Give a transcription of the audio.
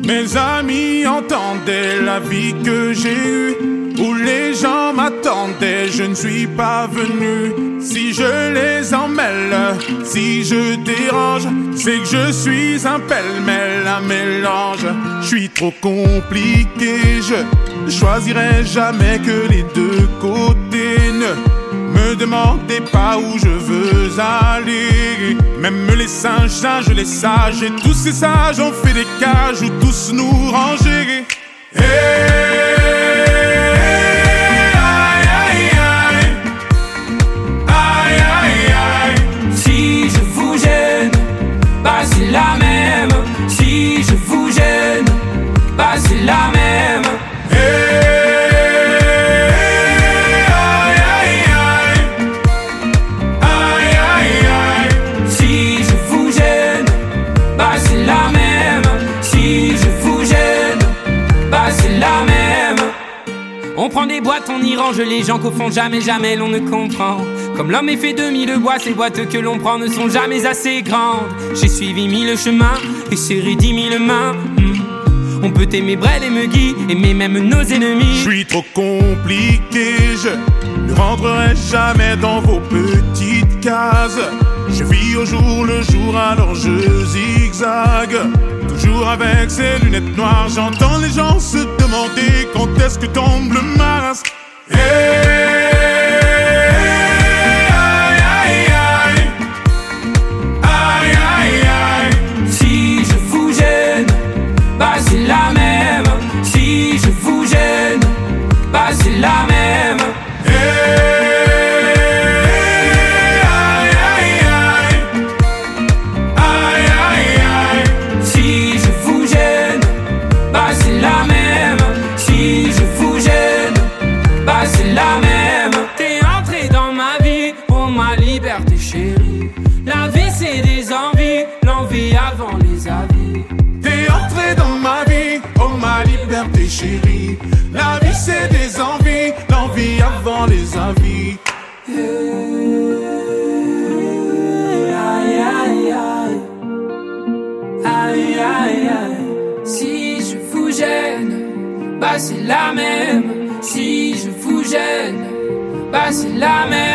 Mes amis entendaient la vie que j'ai eue, où les gens m'attendaient, je ne suis pas venu. Si je les emmêle, si je dérange, c'est que je suis un pêle-mêle, un mélange. Je suis trop compliqué, je choisirai jamais que les deux côtés. Ne me demandez pas où je veux aller. Même les singes, les sages, et tous ces sages ont fait des cages où tous nous ranger. Si je vous gêne, bah c'est la même. Si je vous gêne, bah c'est la même. Si je vous gêne, bah c'est la même. Si je vous gêne, bah c'est la même. On prend des boîtes, on y range les gens qu'au fond jamais, jamais l'on ne comprend. Comme l'homme est fait de mille bois, ces boîtes que l'on prend ne sont jamais assez grandes. J'ai suivi mille chemins et serré 10 000 mains. On peut aimer Brel et Meggy, aimer même nos ennemis. Je suis trop compliqué, je ne rentrerai jamais dans vos petites cases. Je vis au jour le jour, alors je zigzague. Toujours avec ces lunettes noires, j'entends les gens se demander quand est-ce que tombe le masque. Si je vous gêne, bah c'est la même. Si je vous gêne, bah c'est la même. Si je vous gêne, bah c'est la même. Si je vous gêne, bah c'est la même. T'es entré dans ma vie, oh ma liberté chérie. La vie c'est des envies, l'envie avant les avis. T'es entré dans ma vie, oh ma liberté chérie. La vie c'est des envies, l'envie avant les avis. Aïe aïe aïe, aïe aïe aïe. Si je vous gêne, bah c'est la même. Si je vous gêne, bah c'est la même.